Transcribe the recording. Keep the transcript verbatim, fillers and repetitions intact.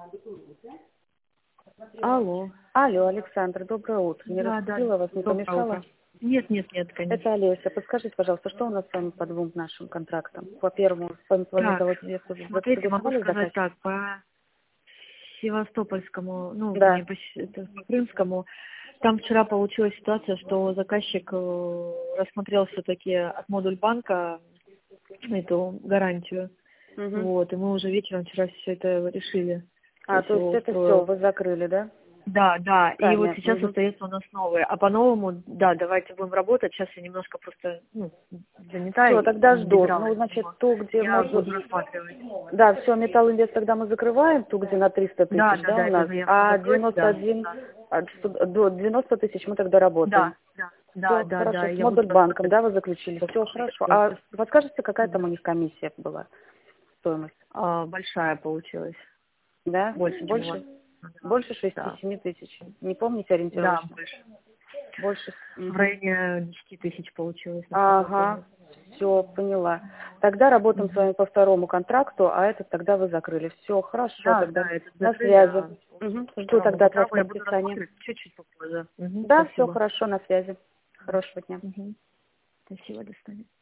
Алло. Алло, Александр, доброе утро. Не Да, да. разбудила вас, не Доброе помешала? утро. Нет, нет, нет, конечно. Это Олеся. Подскажите, пожалуйста, что у нас с вами по двум нашим контрактам? По первому, по Так, заводе смотрите, могу согласовали сказать заказчик? так, по Севастопольскому, ну, Да. не по, С- это, по Крымскому, там вчера получилась ситуация, что заказчик э, рассмотрел все-таки от модуль банка эту гарантию. Мгм. Вот, и мы уже вечером вчера все это решили. То А, есть то есть его это все, устроил. вы закрыли, да? Да, да, и вот Сами. сейчас Мгм. остается у нас новые. А по-новому, да, давайте будем работать. Сейчас я немножко просто, ну, занята Все, и тогда не жду. добиралась Ну, до значит, него. ту, где Я модуль... буду рассматривать. Да, все, Металл Инвест тогда мы закрываем, ту, где на триста Да, тысяч, да, да, да, у эту нас? заявку А закройте, девяносто да, один, да. а, что- до девяноста тысяч мы тогда работаем. Да, да, да, Все, да, да, хорошо. С я буду модуль банком, рассматривать. да, вы заключили? Все, хорошо. А подскажете, какая там у них комиссия была, стоимость? А, большая получилась. Да? Больше, чем у вас. Больше? Да, Больше да, шести-семи тысяч. Не помните да, ориентировочно? больше. Больше. В Мгм. районе десяти тысяч получилось, насколько я Ага, помню. все, поняла. Тогда работаем с Мгм. вами по второму контракту, а этот тогда вы закрыли. Все, хорошо, Да, тогда да, это на закрыли, связи. а по Мгм. Жду второму тогда от вас контракту я буду подписания. рассматривать чуть-чуть попозже. Мгм, Да, все спасибо. хорошо, на связи. Хорошего дня. Мгм. Спасибо, до свидания.